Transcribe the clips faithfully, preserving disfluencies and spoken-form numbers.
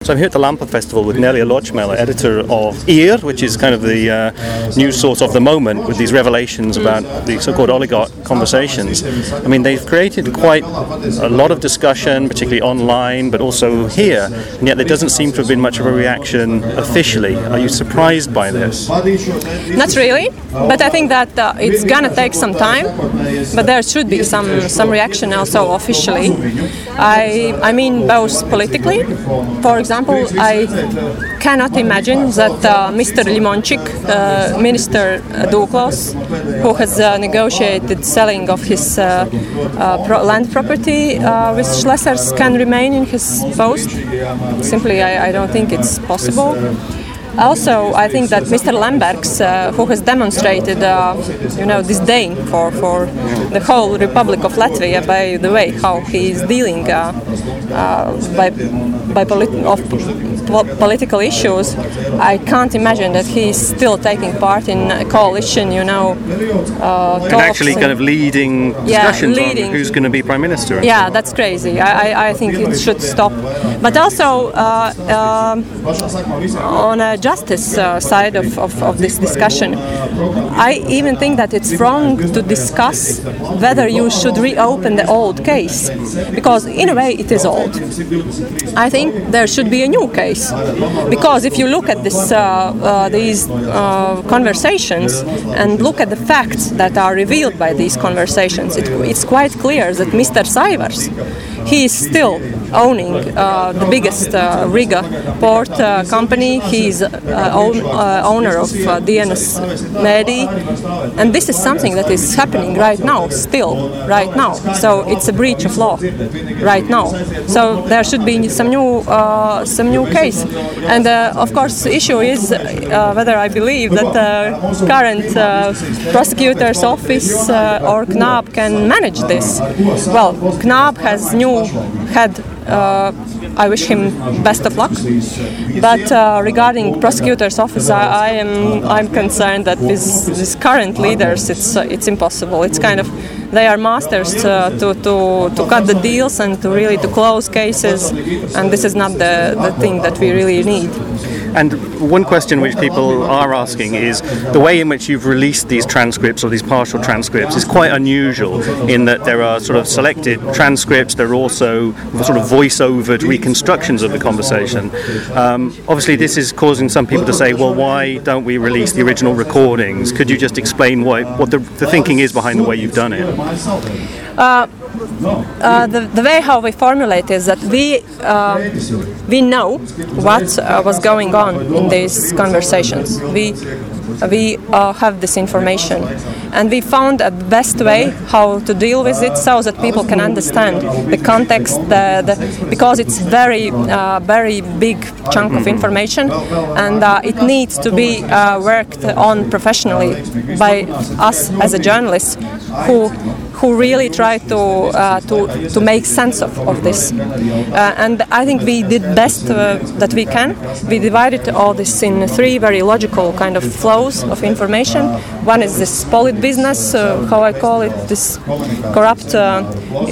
So I'm here at the Lampa Festival with Nelia Lochmela, editor of Ir, which is kind of the uh, news source of the moment with these revelations about the so-called oligarch conversations. I mean, they've created quite a lot of discussion, particularly online, but also here, and yet there doesn't seem to have been much of a reaction officially. Are you surprised by this? Not really, but I think that uh, it's gonna take some time, but there should be some, some reaction also officially. I, I mean both politically. For example, I cannot imagine that uh, Mister Limonchik, uh, Minister Duklos, who has uh, negotiated selling of his uh, uh, pro- land property uh, with Schlesers, can remain in his post. Simply, I, I don't think it's possible. Also, I think that Mister Lembergs, uh, who has demonstrated, uh, you know, disdain for, for the whole Republic of Latvia by the way how he is dealing uh, uh, by by politi- of po- political issues, I can't imagine that he is still taking part in a coalition, you know, uh, and actually kind of leading discussions yeah, leading. on who's going to be prime minister. Yeah, that's crazy. I, I, I think it should stop. But also uh, uh, on a justice uh, side of, of, of this discussion, I even think that it's wrong to discuss whether you should reopen the old case, because in a way it is old. I think there should be a new case, because if you look at this, uh, uh, these uh, conversations and look at the facts that are revealed by these conversations, it, it's quite clear that Mister Saivars, he is still owning uh, the biggest uh, Riga port uh, company. He is uh, own, uh, owner of uh, D N S Medi, and this is something that is happening right now, still right now. So it's a breach of law right now. So there should be some new uh, some new case. And uh, of course, the issue is uh, whether I believe that the current uh, prosecutor's office uh, or C N A B can manage this. Well, C N A B has new head. Uh, I wish him best of luck. But uh, regarding prosecutor's office, I, I am I'm concerned that with these current leaders, it's uh, it's impossible. It's kind of they are masters uh, to, to to cut the deals and to really to close cases, and this is not the, the thing that we really need. And one question which people are asking is the way in which you've released these transcripts or these partial transcripts is quite unusual in that there are sort of selected transcripts, there are also sort of voice-overed reconstructions of the conversation. Um, obviously this is causing some people to say, well, why don't we release the original recordings? Could you just explain why, what the, the thinking is behind the way you've done it? Uh, Uh, the, the way how we formulate is that we uh, we know what uh, was going on in these conversations. We we uh, have this information, and we found a best way how to deal with it so that people can understand the context, the, the, because it's very uh, very big chunk of information, and uh, it needs to be uh, worked on professionally by us as a journalist who. who really try to uh, to to make sense of, of this. Uh, and I think we did best uh, that we can. We divided all this in three very logical kind of flows of information. One is this polit business, uh, how I call it, this corrupt uh,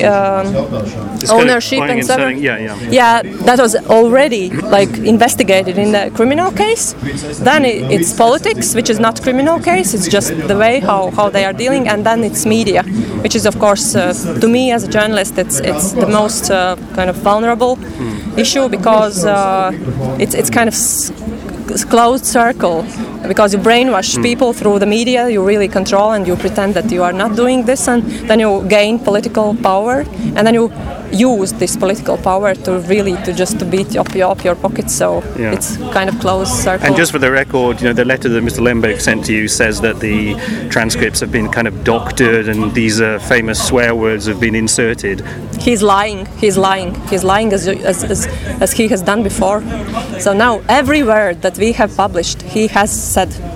uh, ownership and so on. Yeah, yeah. Yeah, that was already like investigated in the criminal case. Then it, it's politics, which is not criminal case. It's just the way how, how they are dealing, and then it's media, which is of course uh, to me as a journalist it's it's the most uh, kind of vulnerable mm. issue, because uh, it's it's kind of s- closed circle, because you brainwash mm. people through the media, you really control and you pretend that you are not doing this, and then you gain political power, and then you use this political power to really to just to beat up your, up your pockets. So yeah. It's kind of closed circle. And just for the record, you know, the letter that Mister Lemberg sent to you says that the transcripts have been kind of doctored and these uh, famous swear words have been inserted. He's lying. He's lying. He's lying as, as as as he has done before. So now every word that we have published, he has said.